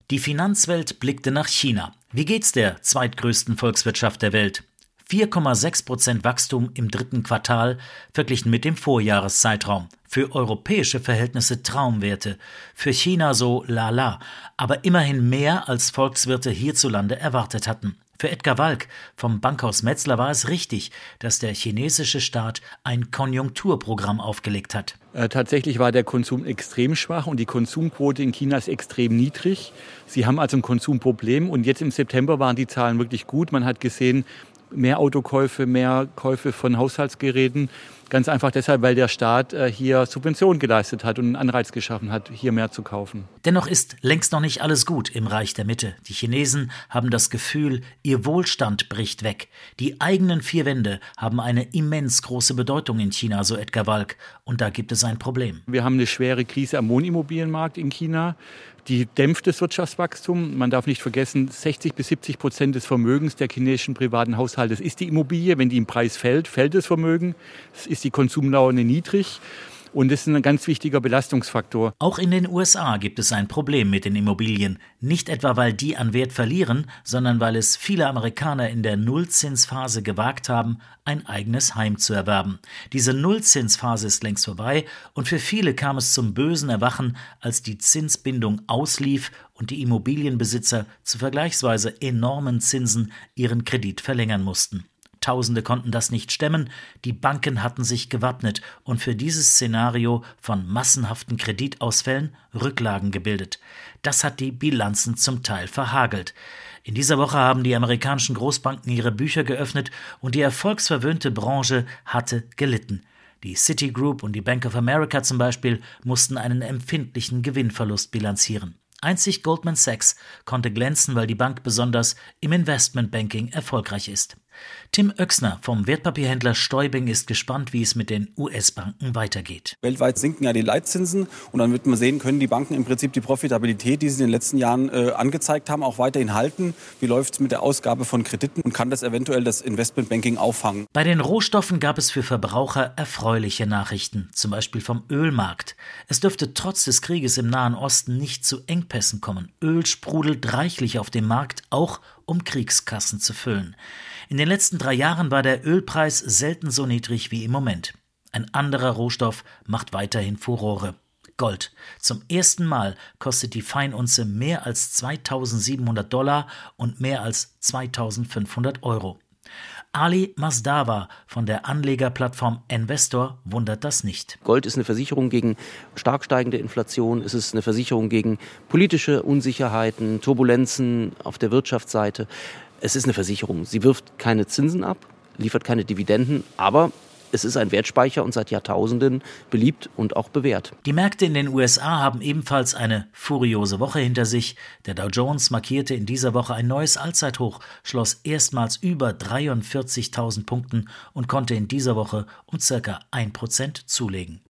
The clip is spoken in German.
Die Finanzwelt blickte nach China. Wie geht's der zweitgrößten Volkswirtschaft der Welt? 4,6% Wachstum im dritten Quartal verglichen mit dem Vorjahreszeitraum. Für europäische Verhältnisse Traumwerte, für China so lala, aber immerhin mehr als Volkswirte hierzulande erwartet hatten. Für Edgar Walk vom Bankhaus Metzler war es richtig, dass der chinesische Staat ein Konjunkturprogramm aufgelegt hat. Tatsächlich war der Konsum extrem schwach und die Konsumquote in China ist extrem niedrig. Sie haben also ein Konsumproblem und jetzt im September waren die Zahlen wirklich gut. Man hat gesehen, mehr Autokäufe, mehr Käufe von Haushaltsgeräten. Ganz einfach deshalb, weil der Staat hier Subventionen geleistet hat und einen Anreiz geschaffen hat, hier mehr zu kaufen. Dennoch ist längst noch nicht alles gut im Reich der Mitte. Die Chinesen haben das Gefühl, ihr Wohlstand bricht weg. Die eigenen vier Wände haben eine immens große Bedeutung in China, so Edgar Walk. Und da gibt es ein Problem. Wir haben eine schwere Krise am Wohnimmobilienmarkt in China. Die dämpft das Wirtschaftswachstum. Man darf nicht vergessen, 60-70% des Vermögens der chinesischen privaten Haushalte ist die Immobilie. Wenn die im Preis fällt, fällt das Vermögen. Es ist die Konsumlaune niedrig. Und das ist ein ganz wichtiger Belastungsfaktor. Auch in den USA gibt es ein Problem mit den Immobilien. Nicht etwa, weil die an Wert verlieren, sondern weil es viele Amerikaner in der Nullzinsphase gewagt haben, ein eigenes Heim zu erwerben. Diese Nullzinsphase ist längst vorbei und für viele kam es zum bösen Erwachen, als die Zinsbindung auslief und die Immobilienbesitzer zu vergleichsweise enormen Zinsen ihren Kredit verlängern mussten. Tausende konnten das nicht stemmen, die Banken hatten sich gewappnet und für dieses Szenario von massenhaften Kreditausfällen Rücklagen gebildet. Das hat die Bilanzen zum Teil verhagelt. In dieser Woche haben die amerikanischen Großbanken ihre Bücher geöffnet und die erfolgsverwöhnte Branche hatte gelitten. Die Citigroup und die Bank of America zum Beispiel mussten einen empfindlichen Gewinnverlust bilanzieren. Einzig Goldman Sachs konnte glänzen, weil die Bank besonders im Investmentbanking erfolgreich ist. Tim Oechsner vom Wertpapierhändler Steubing ist gespannt, wie es mit den US-Banken weitergeht. Weltweit sinken ja die Leitzinsen und dann wird man sehen, können die Banken im Prinzip die Profitabilität, die sie in den letzten Jahren angezeigt haben, auch weiterhin halten. Wie läuft es mit der Ausgabe von Krediten und kann das eventuell das Investmentbanking auffangen? Bei den Rohstoffen gab es für Verbraucher erfreuliche Nachrichten, zum Beispiel vom Ölmarkt. Es dürfte trotz des Krieges im Nahen Osten nicht zu Engpässen kommen. Öl sprudelt reichlich auf dem Markt, auch um Kriegskassen zu füllen. In den letzten 3 Jahren war der Ölpreis selten so niedrig wie im Moment. Ein anderer Rohstoff macht weiterhin Furore. Gold. Zum ersten Mal kostet die Feinunze mehr als $2.700 und mehr als 2.500 Euro. Ali Masdava von der Anlegerplattform Investor wundert das nicht. Gold ist eine Versicherung gegen stark steigende Inflation, es ist eine Versicherung gegen politische Unsicherheiten, Turbulenzen auf der Wirtschaftsseite. Es ist eine Versicherung. Sie wirft keine Zinsen ab, liefert keine Dividenden, aber es ist ein Wertspeicher und seit Jahrtausenden beliebt und auch bewährt. Die Märkte in den USA haben ebenfalls eine furiose Woche hinter sich. Der Dow Jones markierte in dieser Woche ein neues Allzeithoch, schloss erstmals über 43.000 Punkten und konnte in dieser Woche um ca. 1% zulegen.